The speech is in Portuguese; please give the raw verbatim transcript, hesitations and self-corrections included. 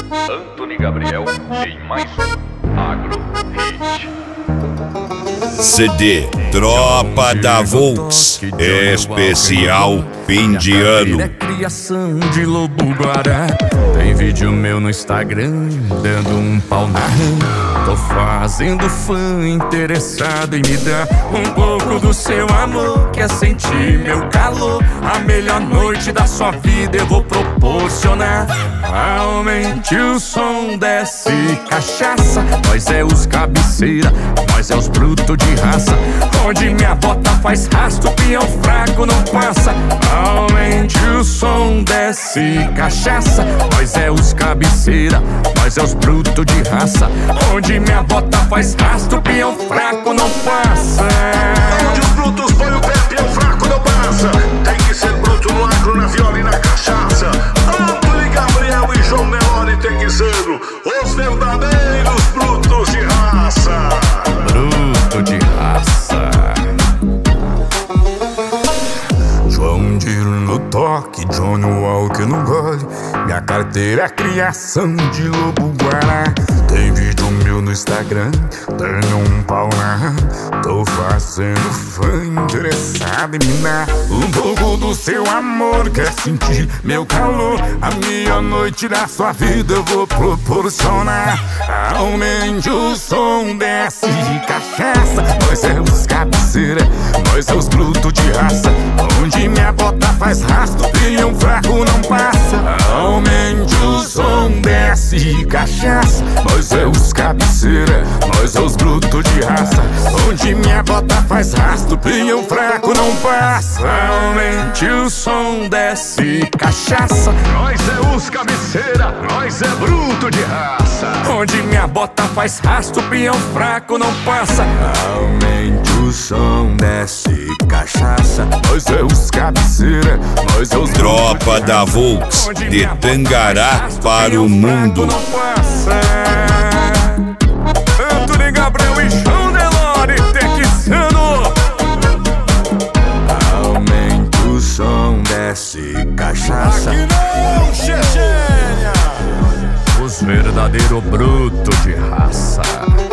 Antony Gabriel em mais um Agro Hit. C D Tropa da Volks, especial fim de ano. É criação de lobo guará. Tem vídeo meu no Instagram dando um pau na rã. Tô fazendo fã interessado em me dar um pouco do seu amor. Quer sentir meu calor? A melhor noite da sua vida eu vou proporcionar. Aumente o som, desce cachaça. Nós é os cabeceira, nós é os brutos de raça. Onde minha bota faz rastro, peão fraco não passa. Aumente o som, desce cachaça. Nós é os cabeceira, nós é os brutos de raça. Onde minha bota faz rastro, peão fraco não passa. Onde os brutos põem o pé, peão fraco não passa. Tem que ser bruto no agro, na viola e na cachaça. Antony Gabriel e João Nelore tem que ser os verdadeiros brutos de raça. Bruto de raça. João Diro no toque, Johnny Walker no gole. Minha carteira é criação de lobo guará. Tem vídeo meu no Instagram, tenho um pau na rã. Tô fazendo fã interessado em me dar um pouco do seu amor. Quer sentir meu calor? A melhor noite da sua vida eu vou proporcionar. Aumente o som, desce cachaça. Nós é os cabeceira, nós é os brutos de raça. Onde minha bota faz rastro, peão fraco não passa. Aumente o som, desce cachaça. Nós é os cabeceira, nós é os brutos de raça. Onde minha bota faz rastro, peão fraco não passa. Aumente o som, desce cachaça. Nós é os cabeceira, nós é bruto de raça. Onde minha bota faz rastro, peão fraco não passa. Aumente o som, desce cachaça. Nós é os cabeceira, nós é os Tropa da Volks, de Tangará para o mundo. Antony Gabriel e João Nelore texano. Aumente o som, desce cachaça. Aqui não, Chechênia. Os verdadeiros brutos de raça.